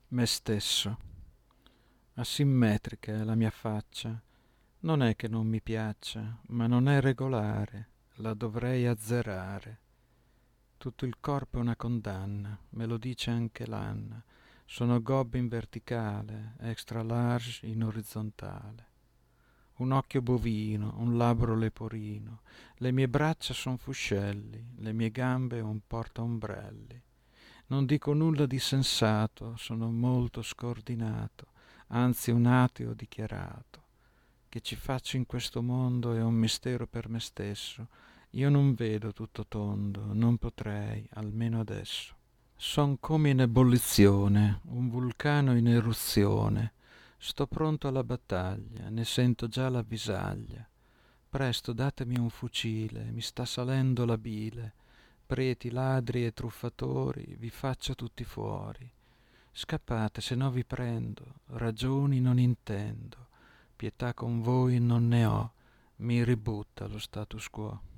Me stesso. Asimmetrica è la mia faccia. Non è che non mi piaccia, ma non è regolare. La dovrei azzerare. Tutto il corpo è una condanna, me lo dice anche l'Anna. Sono gob in verticale, extra large in orizzontale. Un occhio bovino, un labbro leporino, le mie braccia son fuscelli, le mie gambe un portaombrelli. Non dico nulla di sensato, sono molto scordinato, anzi un ateo dichiarato. Che ci faccio in questo mondo è un mistero per me stesso. Io non vedo tutto tondo, non potrei, almeno adesso. Son come in ebollizione, un vulcano in eruzione. Sto pronto alla battaglia, ne sento già la visaglia. Presto datemi un fucile, mi sta salendo la bile. Preti, ladri e truffatori, vi faccio tutti fuori. Scappate, se no vi prendo, ragioni non intendo. Pietà con voi non ne ho, mi ributta lo status quo.